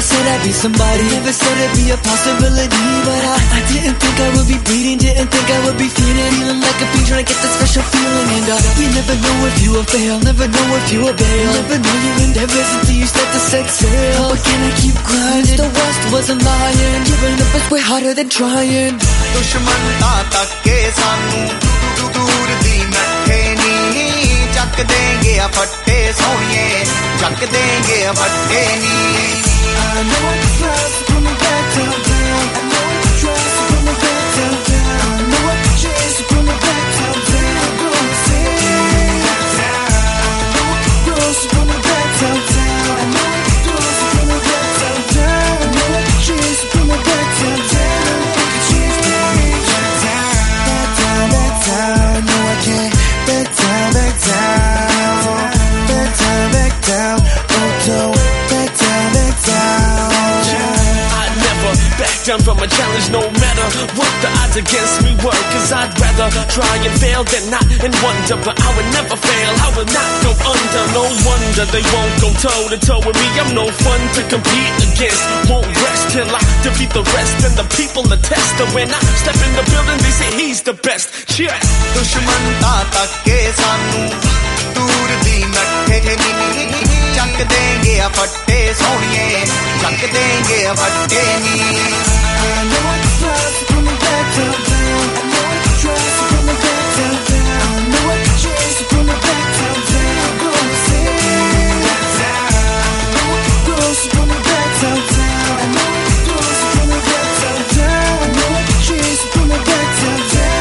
never said I'd be somebody, never said it'd be a possibility. But I didn't think I would be bleeding, didn't think I would be feeling like a fiend trying to get that special feeling. And you never know if you will fail, never know if you will bail, never know your endeavors until you start to set sail. But can I keep grinding? The West wasn't lying, giving up is way harder than trying. दुश्मन ता के सानू दूर दी नट्ठे नी चक देंगे फट्टे सोनिए चक देंगे फट्टे नी I know it's close to coming back down. I know it's close to coming back down. I know it's chance to coming back down. I'm gonna say I know it's close to coming back down. I know it's close to coming back down. I know it's chance to coming back down. Back down, back down. No, I can't back down, back down. Back down, back down. Oh, don't back down, back down. Back down from a challenge no matter what the odds against me were. Cause I'd rather try and fail than not and wonder. But I would never fail, I will not go under. No wonder they won't go toe to toe with me. I'm no fun to compete against. Won't rest till I defeat the rest. And the people attest that when I step in the building they say he's the best. Cheers. दुश्मन ता के सानू दूर दी नट्ठे नी चक देंगे फट्टे सोनिए चक देंगे फट्टे नी I know it's close to coming back down. I know it's close to coming back down. I know it's chance to coming back down. I'm gonna say I know it's close to coming back down. I know it's close to coming back down. I know it's chance to coming back down.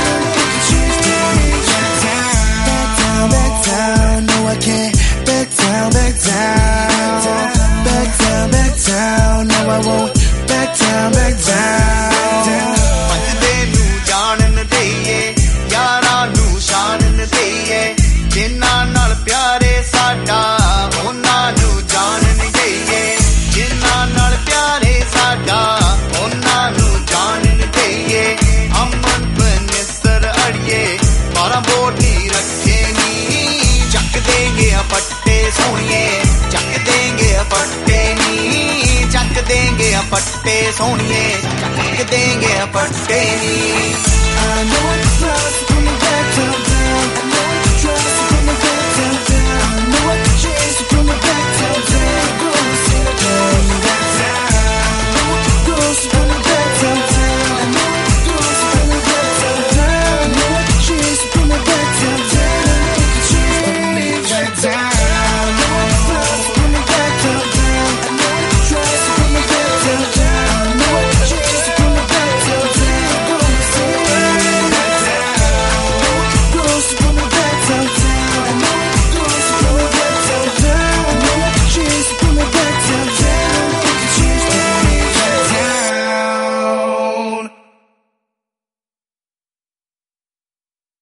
Back down, back down. No, I can't back down, back down. Back down, back down. No, I won't back down, back down. भजदे नू जानन देइए यारां नू शानन देइए जिन्ना नाल प्यारे साडा उन्हां नू जानन देइए जिन्ना नाल प्यारे साडा उन्हां नू जानन देइए अमन बनिसर अड़िए 12 बोटी रखे नी चक देंगे पट्टे सोनिए चक देंगे पट्टे नी चक देंगे पट्टे सोनिए चक देंगे पट्टे नी I know it's close to coming back to